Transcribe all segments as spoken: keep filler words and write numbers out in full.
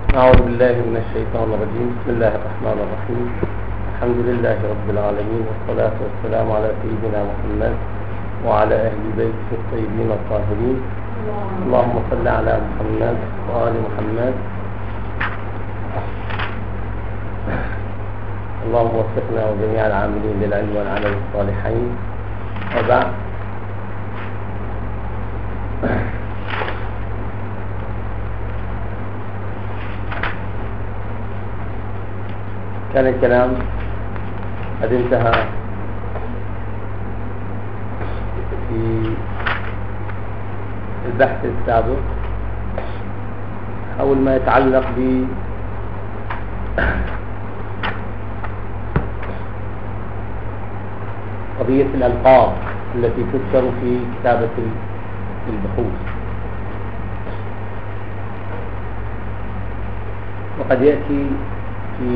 أعوذ بالله من الشيطان الرجيم. بسم الله الرحمن الرحيم. الحمد لله رب العالمين، والصلاة والسلام على سيدنا محمد وعلى أهل بيته الطيبين الطاهرين. اللهم صل على محمد وآل محمد. اللهم وفقنا وجميع العاملين للعلم والعمل الصالحين. وبعد، كان الكلام قد انتهى في البحث السابق حول ما يتعلق ب قضية الألقاب التي تذكر في كتابة البحوث، وقد يأتي في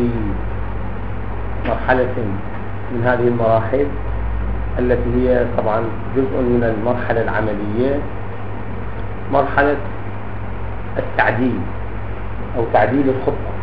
مرحلة من هذه المراحل التي هي طبعا جزء من المرحلة العملية، مرحلة التعديل أو تعديل الخطة.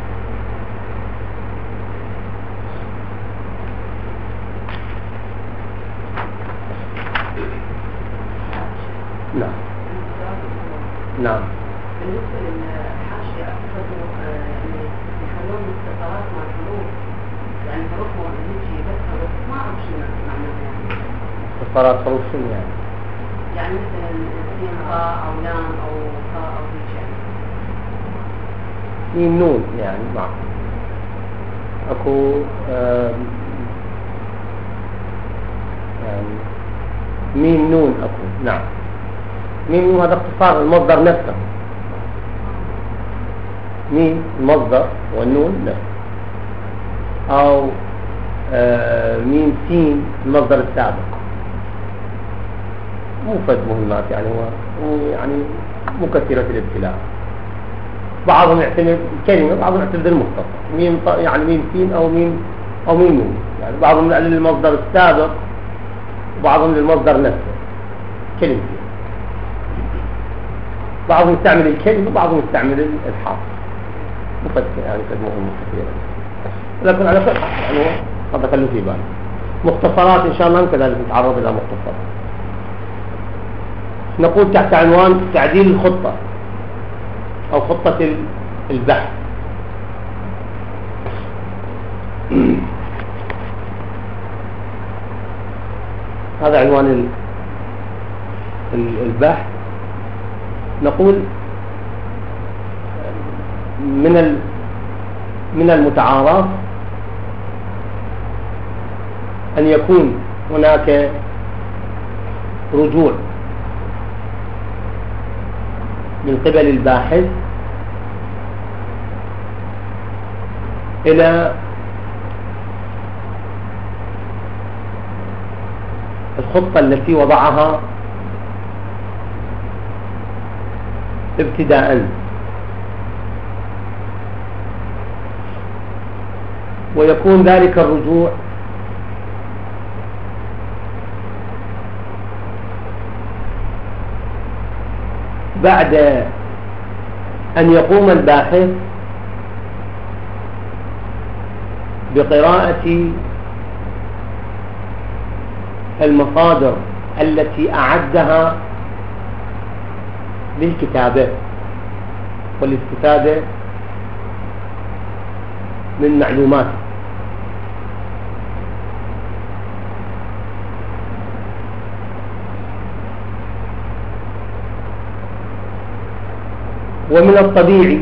نعم نعم. بالنسبة للحاشية أعتقد يعني يخلون مختصرات مع الحروف، يعني حروف وهيجي بس حروف ما أعرف شو معناها يعني. مختصرات حروف شنو يعني؟ يعني مثلا سين راء أو لام أو خاء أو هيك يعني. ميم نون يعني معه أكو يعني ميم نون أكو. نعم، ميم نون هذا اختصار المصدر نفسه. ميم المصدر والنون نفسه، أو آه ميم سين المصدر السابق. مو فد مهمات يعني، هو يعني مو كثيرة الابتلاء. بعضهم يعتمد الكلمة، بعضهم يعتمد المختصر، ميم يعني ميم سين أو ميم أو ميم نون، يعني بعضهم للمصدر السابق وبعضهم للمصدر نفسه كلمة. بعضهم يستعمل الكلمة وبعضهم يستعمل الحرف. مفكر يعني قد مهم كثيرا، لكن على كل حال يعني هذا خلوا في بالك. مختصرات إن شاء الله كذلك نتعرض إلى مختصرات. نقول تحت عنوان تعديل الخطة أو خطة البحث. هذا عنوان البحث. نقول من من المتعارف أن يكون هناك رجوع من قبل الباحث إلى الخطة التي وضعها ابتداءً، ويكون ذلك الرجوع بعد أن يقوم الباحث بقراءة المصادر التي أعدها للكتابة والاستفادة من معلومات. ومن الطبيعي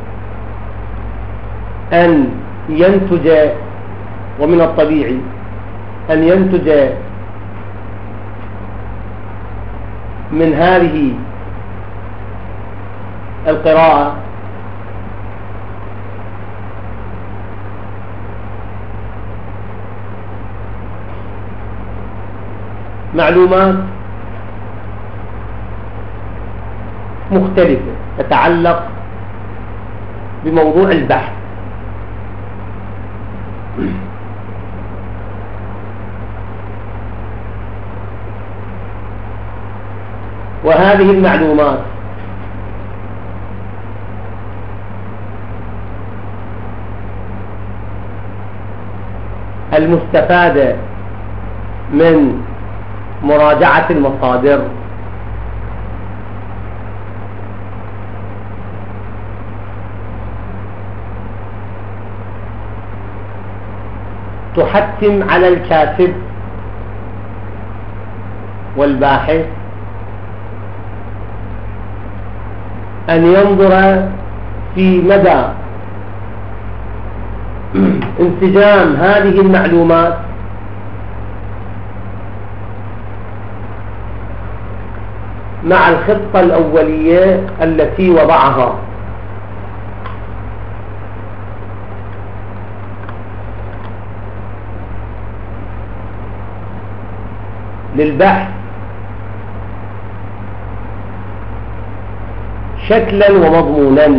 أن ينتج ومن الطبيعي أن ينتج من هذه القراءة معلومات مختلفة تتعلق بموضوع البحث. وهذه المعلومات المستفادة من مراجعة المصادر تحتم على الكاتب والباحث أن ينظر في مدى انسجام هذه المعلومات مع الخطة الأولية التي وضعها، للبحث شكلا ومضمونا.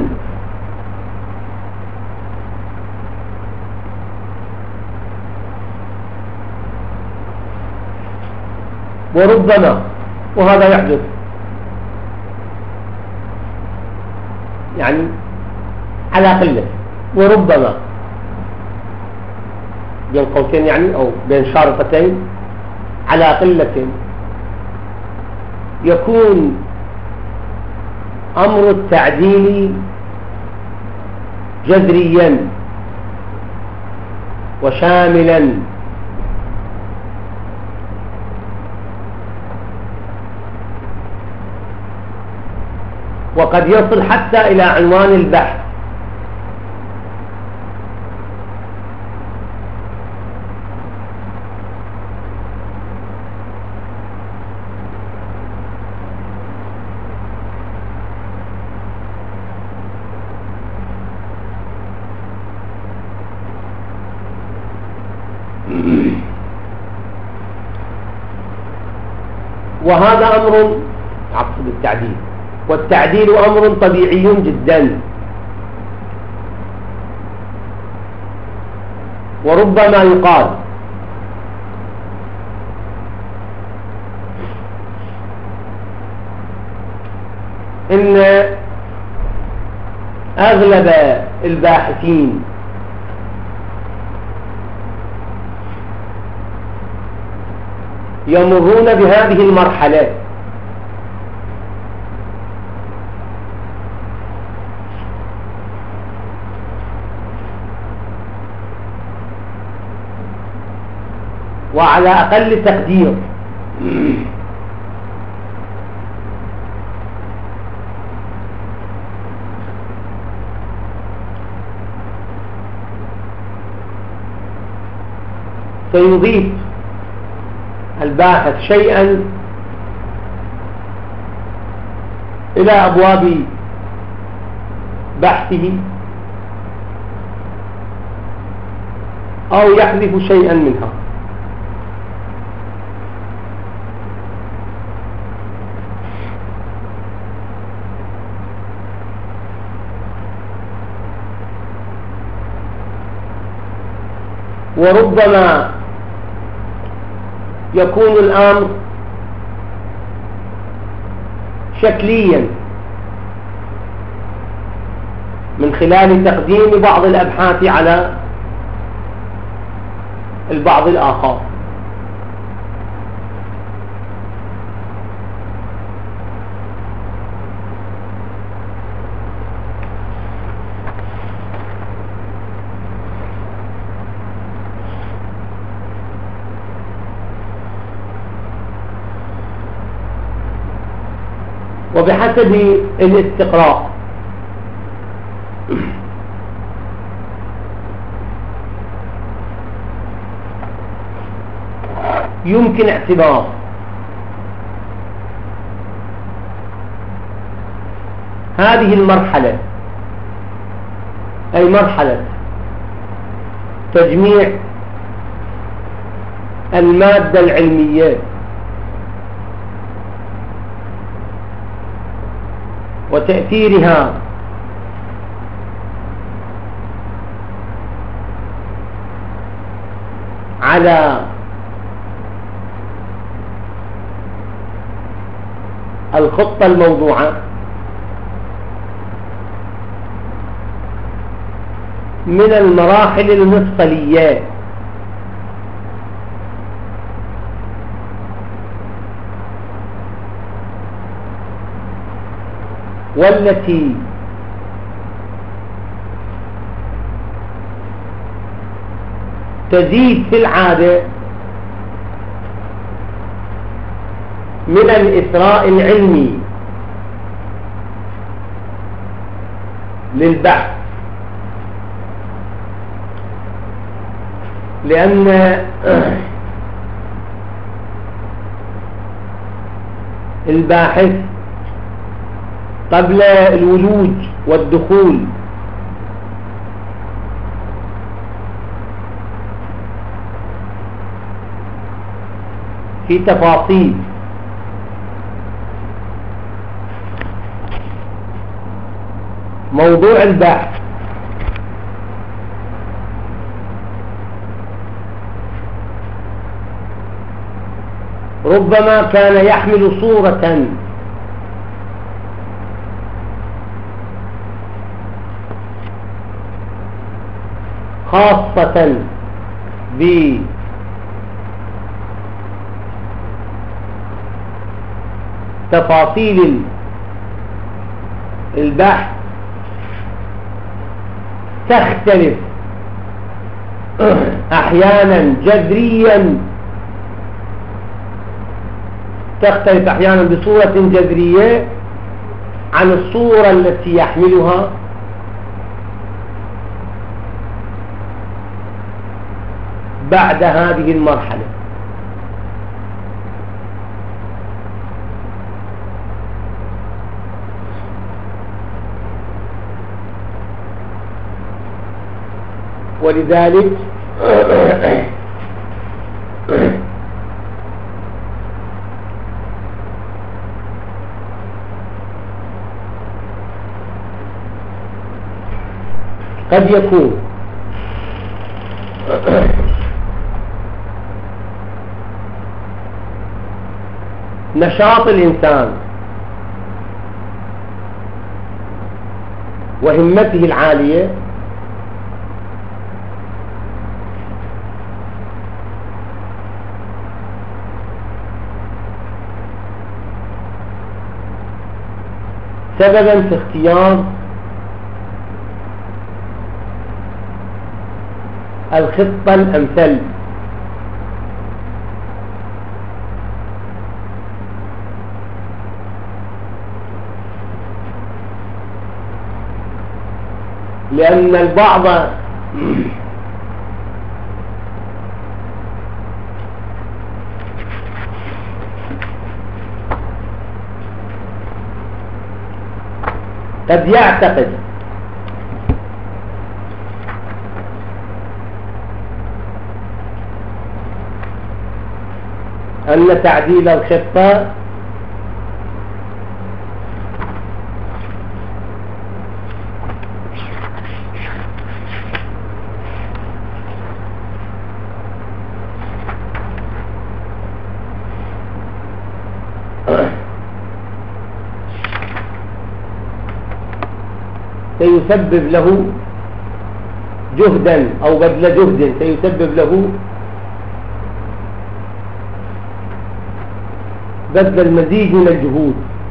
وربما، وهذا يحدث يعني على قلة، وربما بين قوسين يعني أو بين شارطتين على قلة، يكون أمر التعديل جذريا وشاملا، وقد يصل حتى إلى عنوان البحث. وهذا أمر عقد التعديل، والتعديل أمر طبيعي جدا، وربما يقال إن أغلب الباحثين يمرون بهذه المرحلة، وعلى أقل تقدير سيضيف الباحث شيئا إلى أبواب بحثه أو يحذف شيئا منها. وربما يكون الأمر شكليا من خلال تقديم بعض الأبحاث على البعض الآخر. وبحسب الاستقراء يمكن اعتبار هذه المرحلة، أي مرحلة تجميع المادة العلمية وتأثيرها على الخطة الموضوعة من المراحل المفصلية والتي تزيد في العادة من الإثراء العلمي للبحث، لأن الباحث قبل الولوج والدخول في تفاصيل موضوع البحث ربما كان يحمل صورة خاصة بتفاصيل البحث تختلف أحيانا جذريا، تختلف أحيانا بصورة جذرية عن الصورة التي يحملها بعد هذه المرحلة. ولذلك قد يكون نشاط الإنسان وهمته العالية سببا في اختيار الخطة الأمثل، لأن البعض قد يعتقد أن تعديل الخطة سيسبب له جهدا أو بذل جهد، سيسبب له بذل المزيد من الجهود.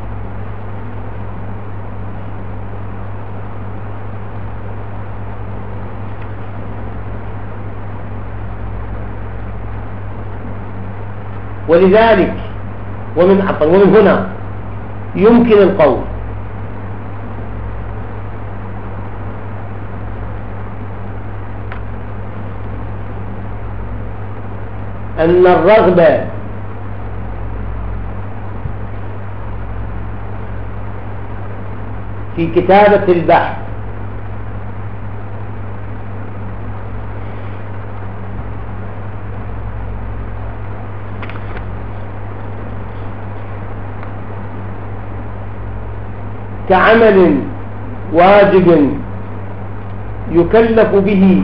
ولذلك ومن عطل ومن هنا يمكن القول أن الرغبة في كتابة البحث كعمل واجب يكلف به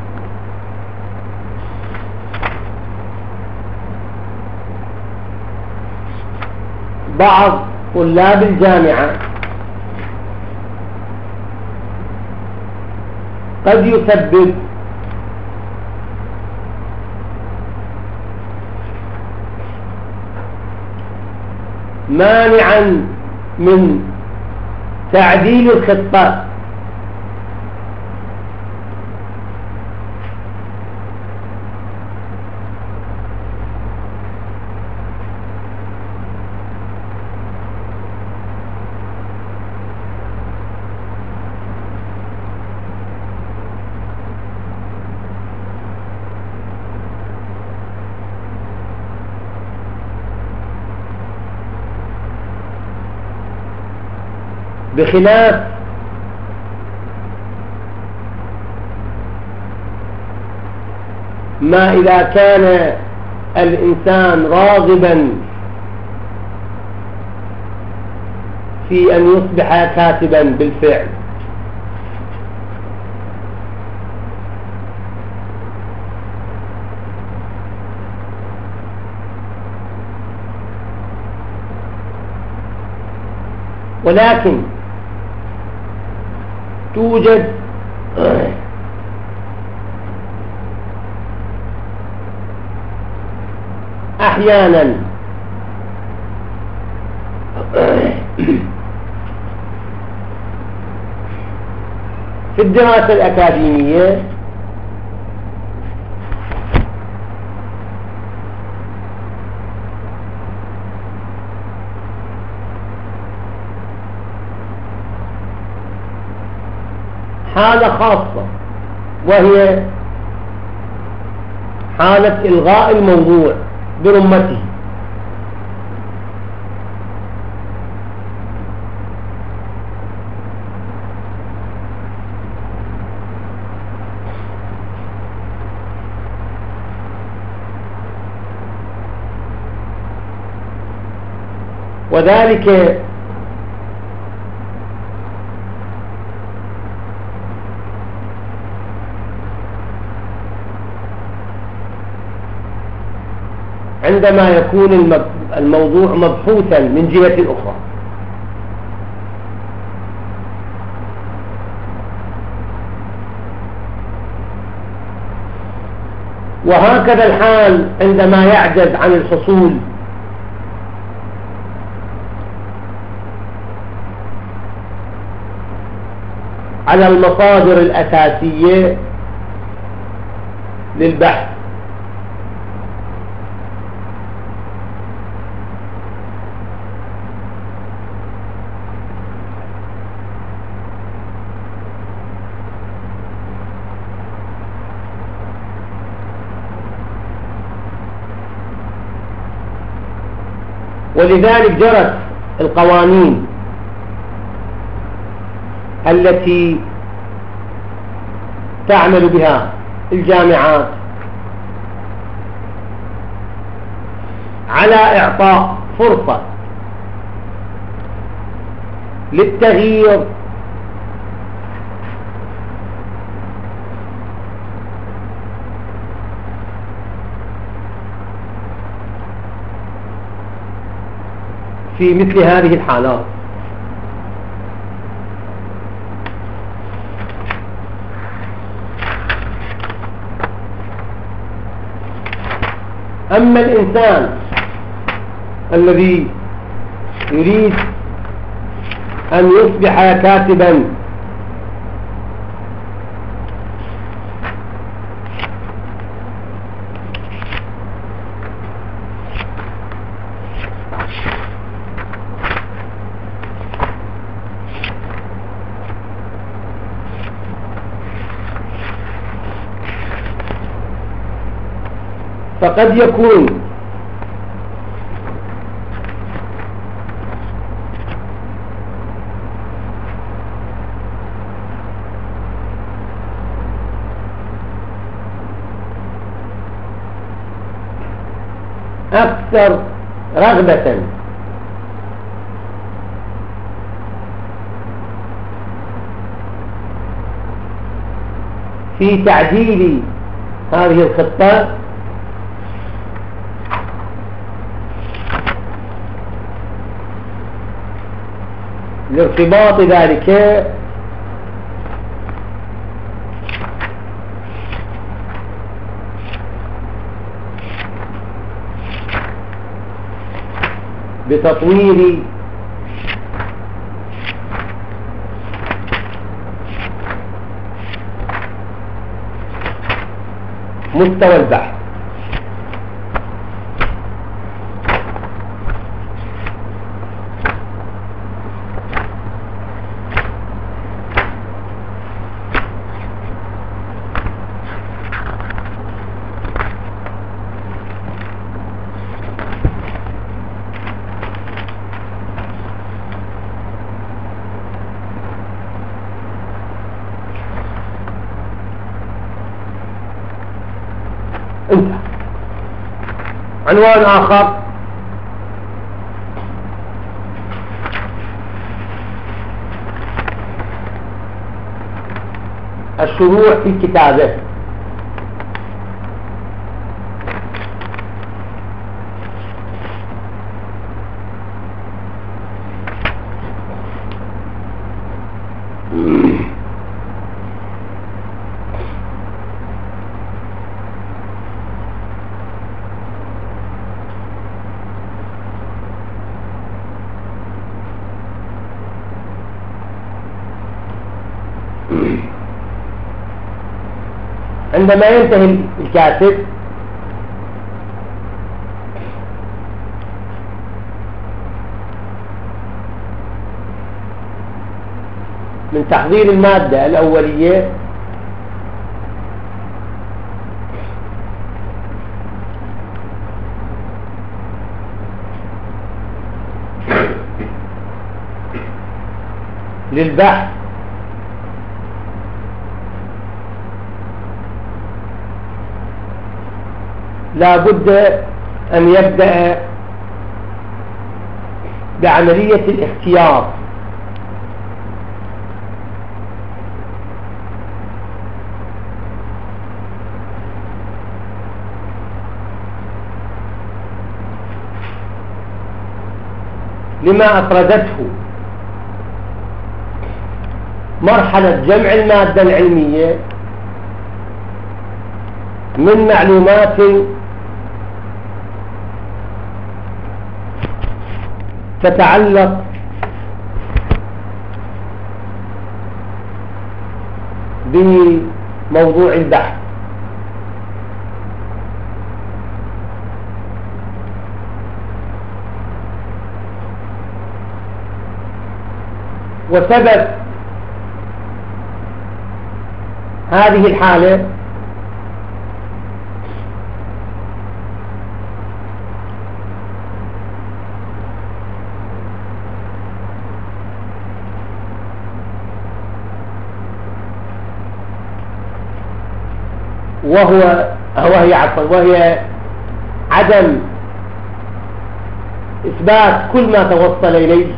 بعض طلاب الجامعة قد يسبب مانعا من تعديل الخطة. بخلاف ما إذا كان الإنسان راغبا في أن يصبح كاتبا بالفعل، ولكن توجد أحيانا في الدراسة الأكاديمية حالة خاصة، وهي حالة إلغاء الموضوع برمته. وذلك عندما يكون الموضوع مبحوثا من جهة أخرى. وهكذا الحال عندما يعجز عن الحصول على المصادر الأساسية للبحث، ولذلك جرت القوانين التي تعمل بها الجامعات على إعطاء فرصة للتغيير في مثل هذه الحالات. أما الإنسان الذي يريد أن يصبح كاتبا فقد يكون أكثر رغبة في تعديل هذه الخطة لارتباط ذلك بتطوير مستوى البحث. انتهى. عنوان آخر: الشروع في الكتابة. عندما ينتهي الكاتب من تحضير المادة الأولية للبحث لا بد أن يبدأ بعملية الاختيار. لما أفردته مرحلة جمع المادة العلمية من معلومات تتعلق بموضوع البحث، وسبب هذه الحالة وهو وهي عفوا وهي عدم إثبات كل ما توصل إليه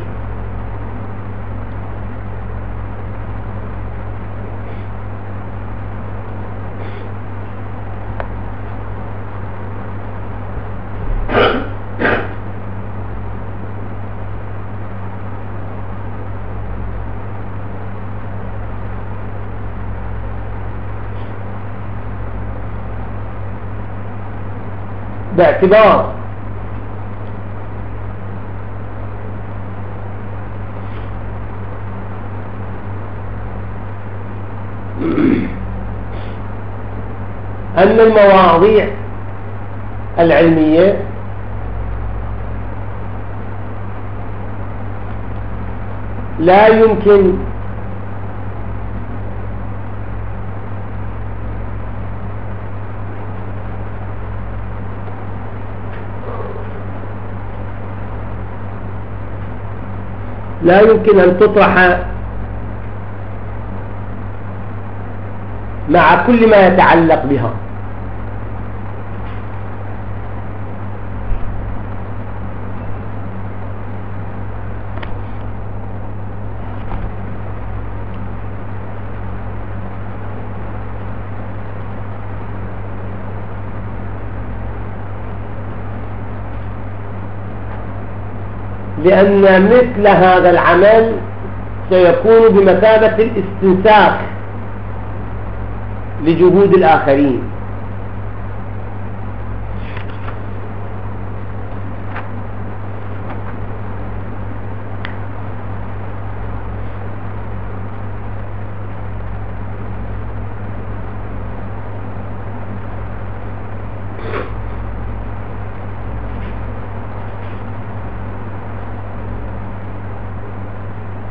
باعتبار أن المواضيع العلمية لا يمكن لا يمكن أن تطرح مع كل ما يتعلق بها، لأن مثل هذا العمل سيكون بمثابة الاستنساخ لجهود الآخرين.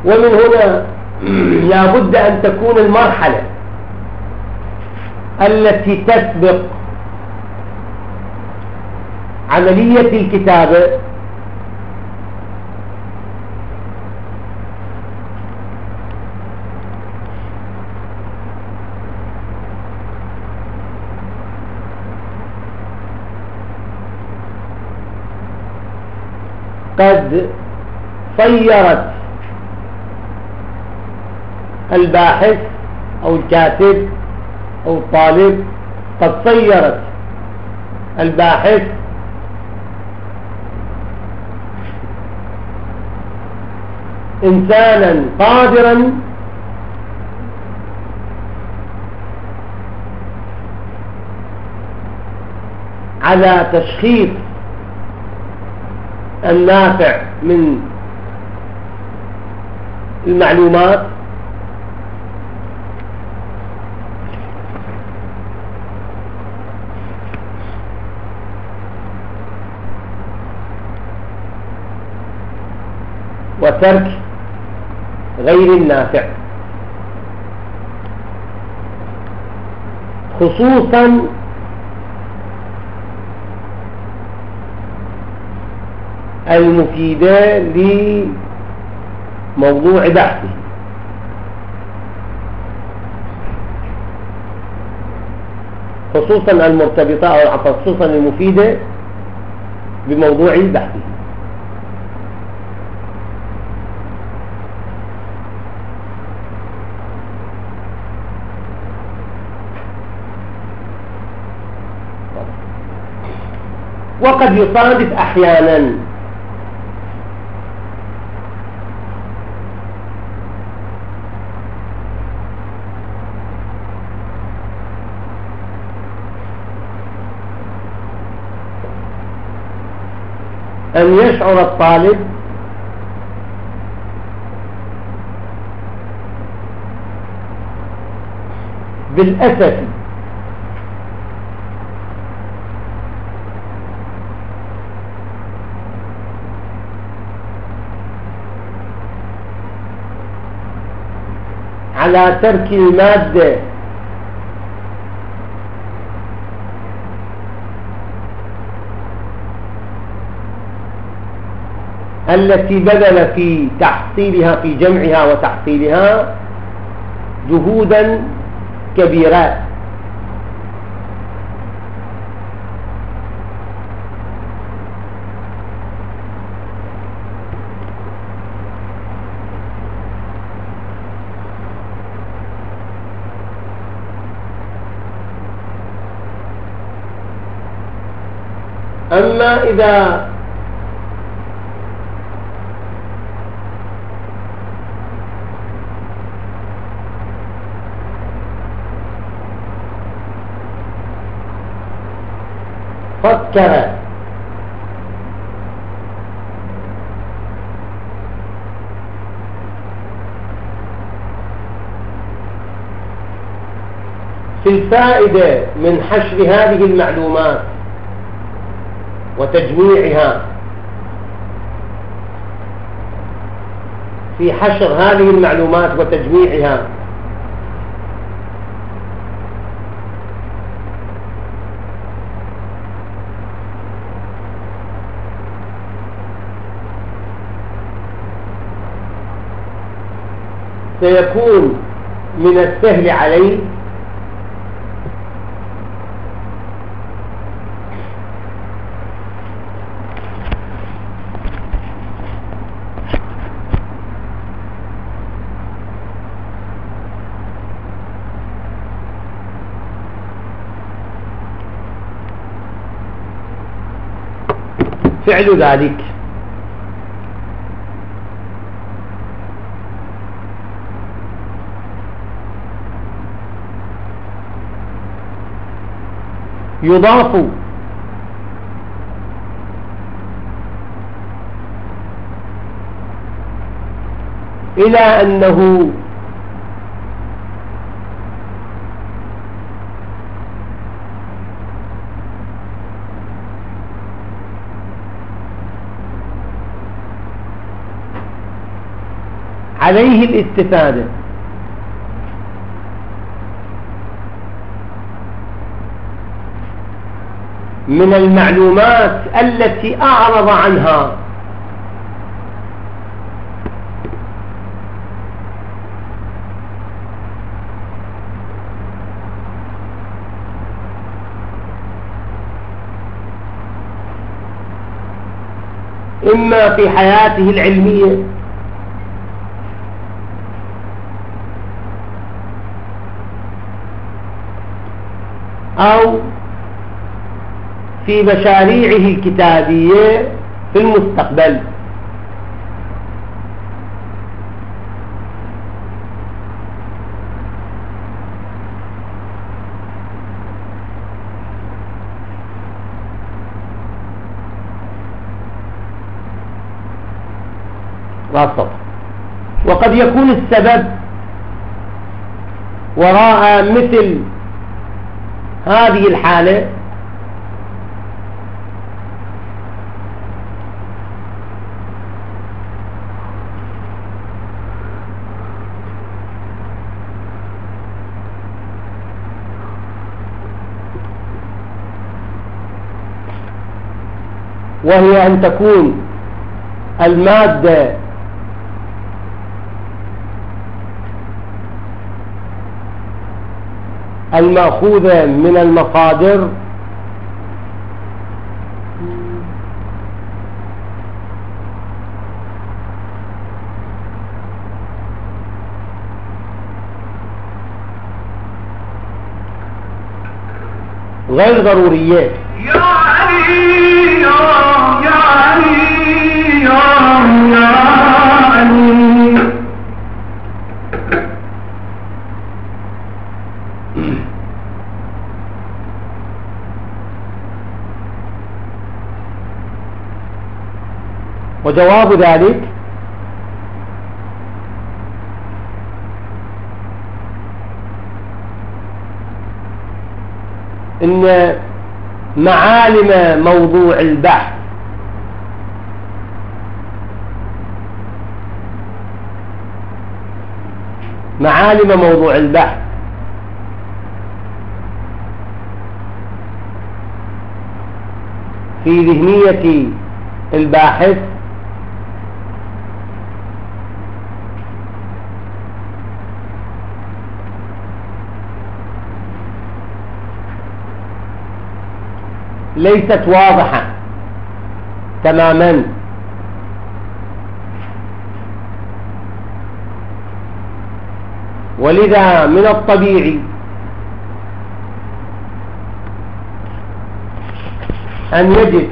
ومن هنا لا بد أن تكون المرحلة التي تسبق عملية الكتابة قد صيرت الباحث أو الكاتب أو الطالب، قد صيرت الباحث إنسانا قادرا على تشخيص النافع من المعلومات وترك غير النافع، خصوصا المفيدة لموضوع بحثه. خصوصا المرتبطة أو خصوصا المفيدة بموضوع بحثه. وقد يصادف أحيانا أن يشعر الطالب بالأسف على ترك المادة التي بذل في تحصيلها في جمعها وتحصيلها جهودا كبيرات، أما إذا فكر في الفائدة من حشر هذه المعلومات وتجميعها، في حشر هذه المعلومات وتجميعها سيكون من السهل عليه فعل ذلك. يضاف إلى أنه عليه الاستفادة من المعلومات التي أعرض عنها إما في حياته العلمية أو في مشاريعه الكتابية في المستقبل. راسط. وقد يكون السبب وراء مثل هذه الحالة وهي أن تكون المادة المأخوذة من المصادر غير ضرورية. يا علي يا علي يا علي. وجواب ذلك إن معالم موضوع البحث معالم موضوع البحث في ذهنية الباحث ليست واضحة تماما، ولذا من الطبيعي أن يجد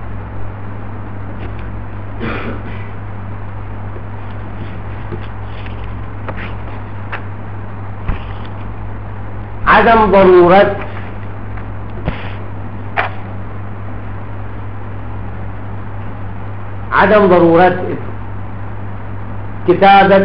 عدم ضرورة عدم ضرورة كتابة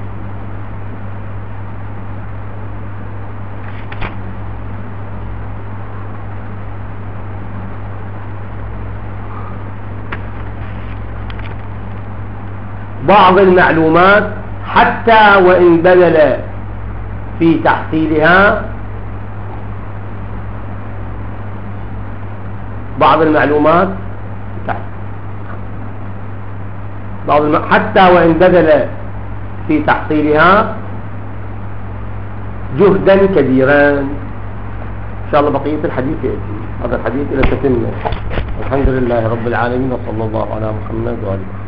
بعض المعلومات حتى وإن بذل في تحصيلها بعض المعلومات بعض الم... حتى وإن بذل في تحصيلها جهدا كبيرا. إن شاء الله بقية الحديث يأتي هذا الحديث إلى تتمه. الحمد لله رب العالمين وصلى الله على محمد وآله.